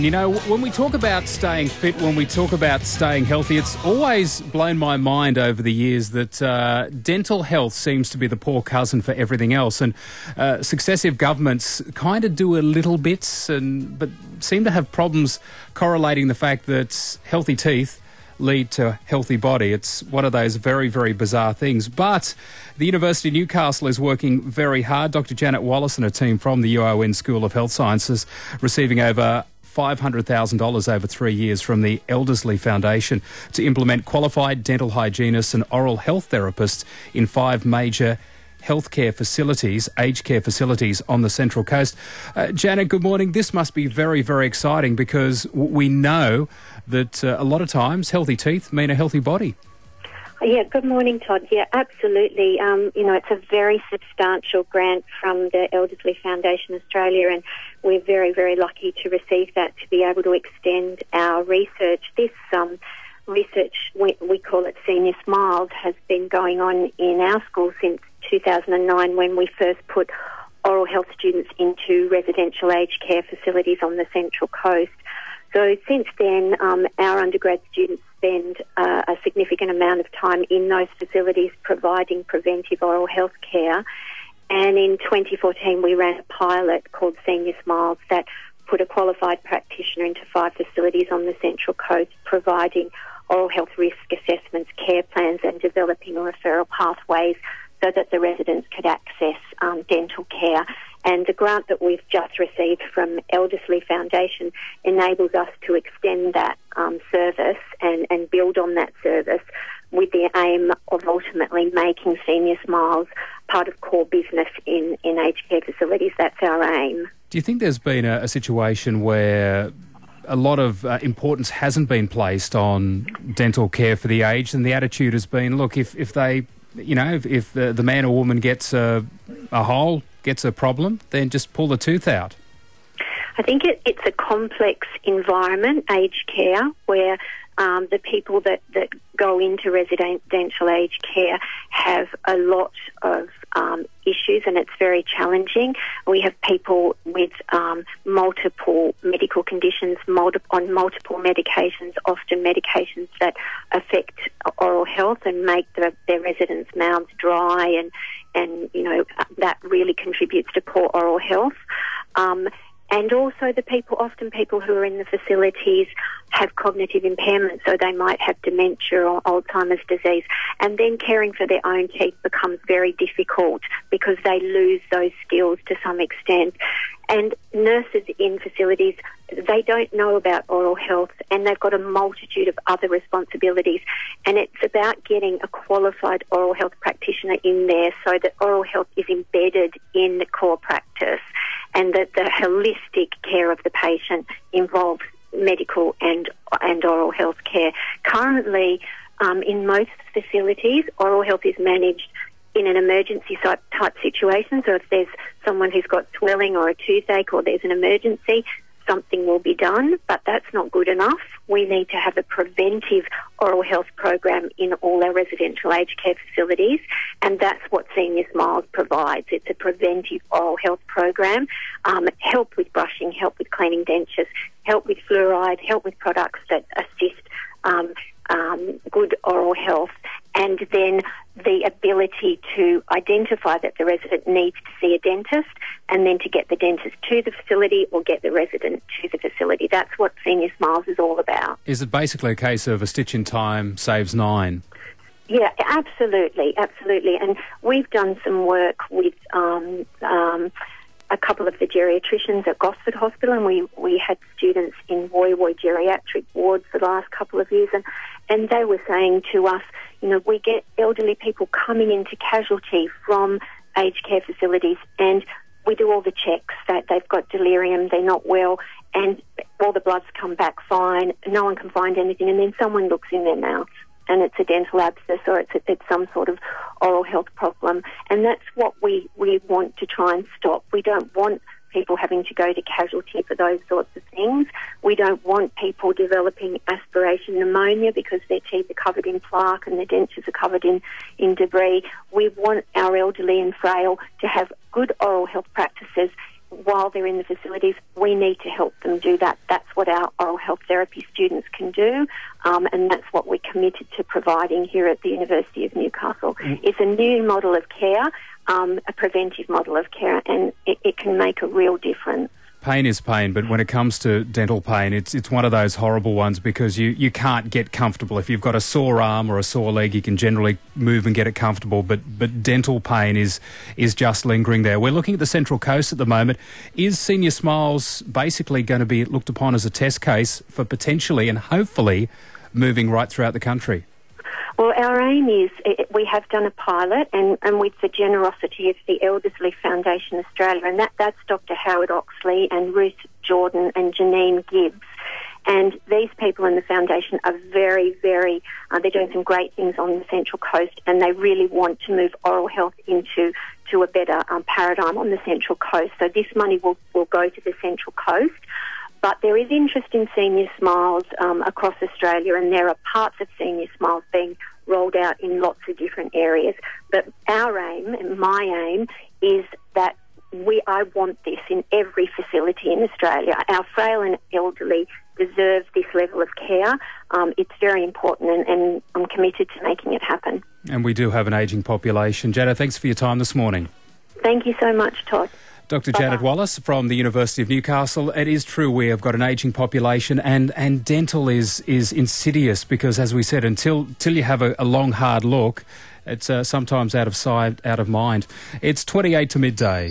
You know, when we talk about staying fit, when we talk about staying healthy, it's always blown my mind over the years that dental health seems to be the poor cousin for everything else. And successive governments kind of do a little bit, but seem to have problems correlating the fact that healthy teeth lead to healthy body. It's one of those very, very bizarre things. But the University of Newcastle is working very hard. Dr. Janet Wallace and her team from the UON School of Health Sciences receiving over $500,000 over 3 years from the Elderslie Foundation to implement qualified dental hygienists and oral health therapists in 5 major healthcare facilities, aged care facilities on the Central Coast. Janet, good morning. This must be very, very exciting because we know that a lot of times healthy teeth mean a healthy body. Yeah, good morning, Todd. Yeah, absolutely. It's a very substantial grant from the Elderslie Foundation Australia, and we're very, very lucky to receive that to be able to extend our research. This research, we call it Senior Smiles, has been going on in our school since 2009 when we first put oral health students into residential aged care facilities on the Central Coast. So since then, our undergrad students spend a significant amount of time in those facilities providing preventive oral health care. And in 2014, we ran a pilot called Senior Smiles that put a qualified practitioner into 5 facilities on the Central Coast, providing oral health risk assessments, care plans, and developing referral pathways so that the residents could access dental care. And the grant that we've just received from Elderslie Foundation enables us to extend that service and build on that service with the aim of ultimately making Senior Smiles part of core business in aged care facilities. That's our aim. Do you think there's been a situation where a lot of importance hasn't been placed on dental care for the aged, and the attitude has been, look, if they, if the man or woman gets a hole, gets a problem, then just pull the tooth out? I think it's a complex environment, aged care, where the people that go into residential aged care have a lot of issues, and it's very challenging. We have people with multiple medical conditions, on multiple medications, often medications that affect oral health and make their residents' mouths dry, and that really contributes to poor oral health. And also often people who are in the facilities have cognitive impairment, so they might have dementia or Alzheimer's disease. And then caring for their own teeth becomes very difficult because they lose those skills to some extent. And nurses in facilities, they don't know about oral health, and they've got a multitude of other responsibilities. And it's about getting a qualified oral health practitioner in there so that oral health is embedded in the core practice, and that the holistic care of the patient involves medical and oral health care. Currently, in most facilities, oral health is managed in an emergency type situation. So if there's someone who's got swelling or a toothache or there's an emergency, something will be done, but that's not good enough. We need to have a preventive oral health program in all our residential aged care facilities, and that's what Senior Smiles provides. It's a preventive oral health program, help with brushing, help with cleaning dentures, help with fluoride, help with products that assist good oral health, and then the ability to identify that the resident needs to see a dentist, and then to get the dentist to the facility or get the resident to the facility. That's what Senior Smiles is all about. Is it basically a case of a stitch in time saves 9? Yeah, absolutely. And we've done some work with a couple of the geriatricians at Gosford Hospital, and we had students in Woy Woy geriatric wards the last couple of years, and they were saying to us, we get elderly people coming into casualty from aged care facilities, and we do all the checks that they've got delirium, they're not well, and all the bloods come back fine, no one can find anything, and then someone looks in their mouth and it's a dental abscess or it's some sort of oral health problem. And that's what we want to try and stop. We don't want people having to go to casualty for those sorts of things. We don't want people developing aspiration pneumonia because their teeth are covered in plaque and their dentures are covered in debris. We want our elderly and frail to have good oral health practices while they're in the facilities, we need to help them do that. That's what our oral health therapy students can do, and that's what we're committed to providing here at the University of Newcastle. It's a new model of care, a preventive model of care, and it can make a real difference. Pain is pain, but when it comes to dental pain, it's one of those horrible ones because you can't get comfortable. If you've got a sore arm or a sore leg, you can generally move and get it comfortable, but dental pain is just lingering there. We're looking at the Central Coast at the moment. Is Senior Smiles basically going to be looked upon as a test case for potentially and hopefully moving right throughout the country? Well, our aim is, we have done a pilot and with the generosity of the Elderslie Foundation Australia, and that's Dr Howard Oxley and Ruth Jordan and Janine Gibbs. And these people in the foundation are very, very, they're doing some great things on the Central Coast, and they really want to move oral health into a better paradigm on the Central Coast. So this money will go to the Central Coast. But there is interest in Senior Smiles across Australia, and there are parts of Senior Smiles being rolled out in lots of different areas. But our aim, and my aim, is that I want this in every facility in Australia. Our frail and elderly deserve this level of care. It's very important, and I'm committed to making it happen. And we do have an ageing population. Janet, thanks for your time this morning. Thank you so much, Todd. Dr. Janet Wallace from the University of Newcastle. It is true we have got an ageing population, and dental is insidious because, as we said, until you have a long, hard look, it's sometimes out of sight, out of mind. It's 28 to midday.